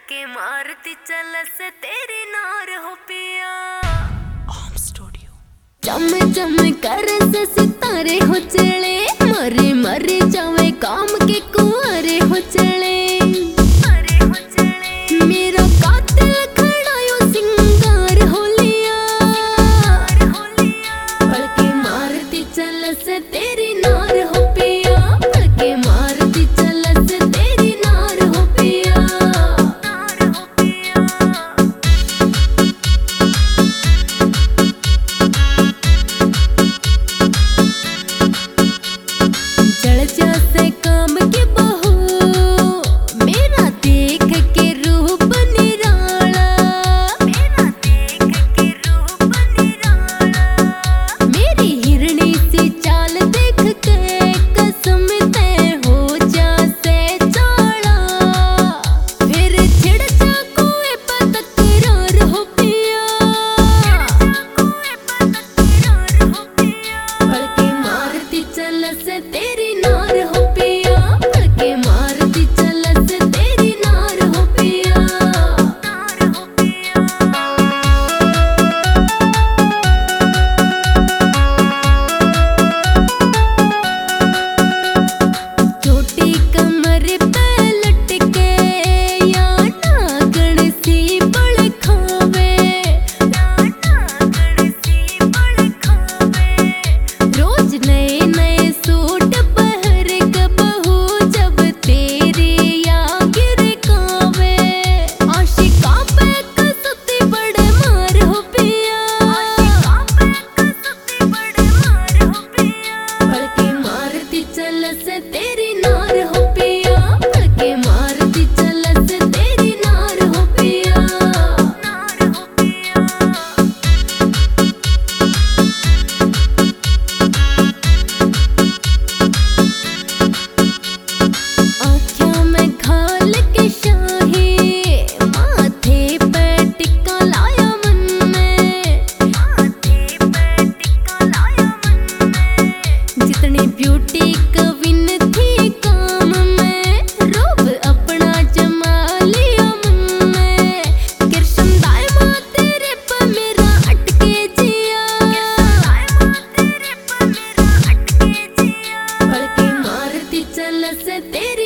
के मारती चल से तेरी नार हो पिया। ओम स्टूडियो। चम चम कर से सितारे हो चले, मरे मरे जावे काम के कुंवारे हो चले। मेरा कातिल खड़ा यो सिंगार हो लिया, पड़ के मारती चल से तेरी नार हो पिया, पड़ के मारती चल से तेरी नार हो पिया। जड़ जा से काम के बहू मेरा देख के रूप निराला, मेरा देख के रूप निराला। मेरी हिरणी सी चाल देख के कसम ते हो जा से चाला, फिर छिड़ जा कोई तकरार हो पिया, पड़ के मारती चल से तेरी नार हो पिया, पड़ के मारती चल से तेरी नार हो पिया। छोटी कमर पे लटके या नागण सी बड़ खावे, रोज नए नए सूट पहर के बहू जब तेरी या गिर कावे। आशिका पे कसती बड़ मार हो पिया, पड़ के मारती चल से तेरी नार हो पिया, पड़ के मारती चल से तेरी नार हो पिया। आँखों में खाल के शाही, माथे पे टिक्का लाया मन में, जितनी ब्यूटी कविन थी काम में, रूप अपना जमा लिया मन में। कृष्ण दायमा तेरे पे मेरा अटके जिया, पड़ के मारती चल से तेरी